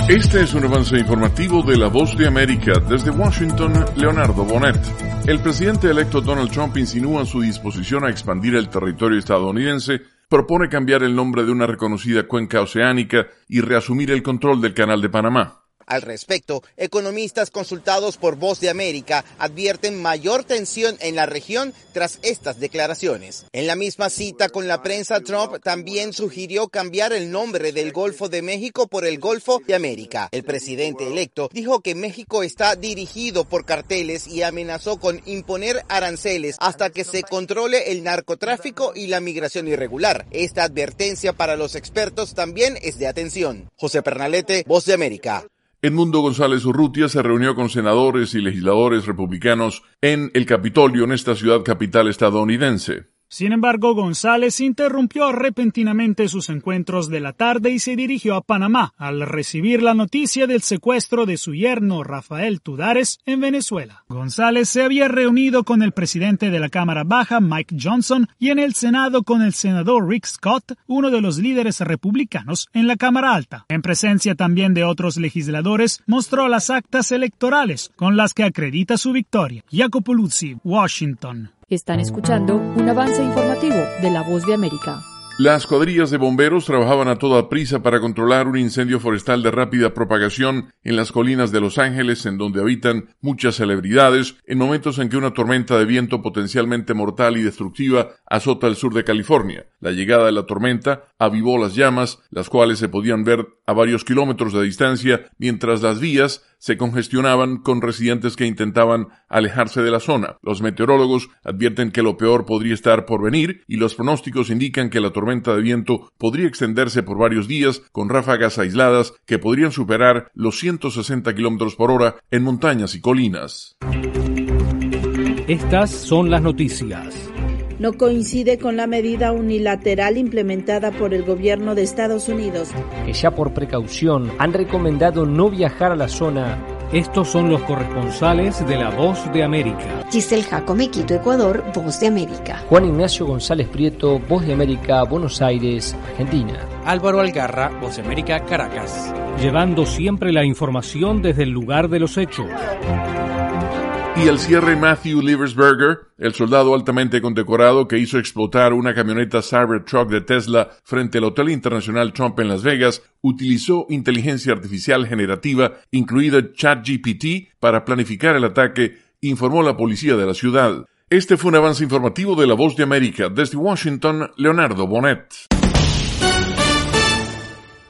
Este es un avance informativo de La Voz de América. Desde Washington, Leonardo Bonet. El presidente electo Donald Trump insinúa su disposición a expandir el territorio estadounidense, propone cambiar el nombre de una reconocida cuenca oceánica y reasumir el control del Canal de Panamá. Al respecto, economistas consultados por Voz de América advierten mayor tensión en la región tras estas declaraciones. En la misma cita con la prensa, Trump también sugirió cambiar el nombre del Golfo de México por el Golfo de América. El presidente electo dijo que México está dirigido por carteles y amenazó con imponer aranceles hasta que se controle el narcotráfico y la migración irregular. Esta advertencia para los expertos también es de atención. José Pernalete, Voz de América. Edmundo González Urrutia se reunió con senadores y legisladores republicanos en el Capitolio en esta ciudad capital estadounidense. Sin embargo, González interrumpió repentinamente sus encuentros de la tarde y se dirigió a Panamá al recibir la noticia del secuestro de su yerno Rafael Tudares en Venezuela. González se había reunido con el presidente de la Cámara Baja, Mike Johnson, y en el Senado con el senador Rick Scott, uno de los líderes republicanos en la Cámara Alta. En presencia también de otros legisladores, mostró las actas electorales con las que acredita su victoria. Jacopo Luzzi, Washington. Están escuchando un avance informativo de La Voz de América. Las cuadrillas de bomberos trabajaban a toda prisa para controlar un incendio forestal de rápida propagación en las colinas de Los Ángeles, en donde habitan muchas celebridades, en momentos en que una tormenta de viento potencialmente mortal y destructiva azota el sur de California. La llegada de la tormenta avivó las llamas, las cuales se podían ver a varios kilómetros de distancia, mientras las vías se congestionaban con residentes que intentaban alejarse de la zona. Los meteorólogos advierten que lo peor podría estar por venir y los pronósticos indican que la tormenta de viento podría extenderse por varios días con ráfagas aisladas que podrían superar los 160 kilómetros por hora en montañas y colinas. Estas son las noticias. No coincide con la medida unilateral implementada por el gobierno de Estados Unidos, que ya por precaución han recomendado no viajar a la zona. Estos son los corresponsales de La Voz de América. Giselle Jacome, Quito, Ecuador, Voz de América. Juan Ignacio González Prieto, Voz de América, Buenos Aires, Argentina. Álvaro Algarra, Voz de América, Caracas. Llevando siempre la información desde el lugar de los hechos. Y al cierre, Matthew Liebersberger, el soldado altamente condecorado que hizo explotar una camioneta Cybertruck de Tesla frente al Hotel Internacional Trump en Las Vegas, utilizó inteligencia artificial generativa, incluida ChatGPT, para planificar el ataque, informó la policía de la ciudad. Este fue un avance informativo de La Voz de América. Desde Washington, Leonardo Bonet.